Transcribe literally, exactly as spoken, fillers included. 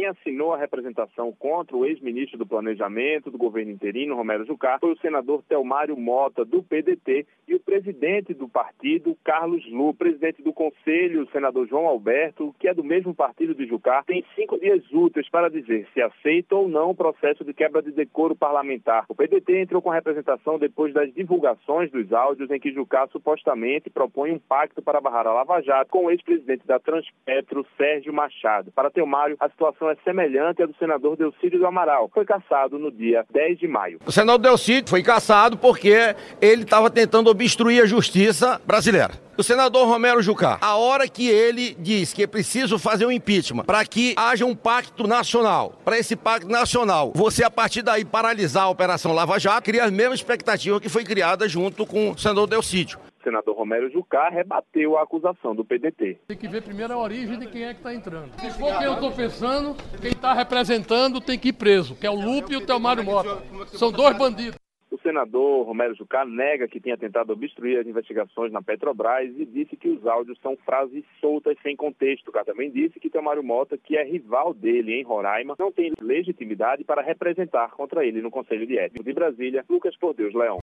Quem assinou a representação contra o ex-ministro do Planejamento do governo interino, Romero Jucá, foi o senador Telmário Mota, do P D T, e o presidente do partido, Carlos Lu. O presidente do Conselho, o senador João Alberto, que é do mesmo partido de Jucá, tem cinco dias úteis para dizer se aceita ou não o processo de quebra de decoro parlamentar. O P D T entrou com a representação depois das divulgações dos áudios em que Jucá supostamente propõe um pacto para barrar a Lava Jato com o ex-presidente da Transpetro, Sérgio Machado. Para Telmário, a situação é semelhante à do senador Delcídio do Amaral. Foi cassado no dia dez de maio. O senador Delcídio foi cassado porque ele estava tentando obstruir a justiça brasileira. O senador Romero Jucá, a hora que ele diz que é preciso fazer um impeachment para que haja um pacto nacional, para esse pacto nacional, você a partir daí paralisar a Operação Lava Jato, cria a mesma expectativa que foi criada junto com o senador Delcídio. O senador Romero Jucá rebateu a acusação do P D T. Tem que ver primeiro a origem de quem é que está entrando. Se for quem eu estou pensando, quem está representando tem que ir preso, que é o Lupe e o Telmário Mota. São dois bandidos. O senador Romero Jucá nega que tenha tentado obstruir as investigações na Petrobras e disse que os áudios são frases soltas sem contexto. Jucá também disse que Telmário Mota, que é rival dele em Roraima, não tem legitimidade para representar contra ele no Conselho de Ética. De Brasília, Lucas Por Deus Leão.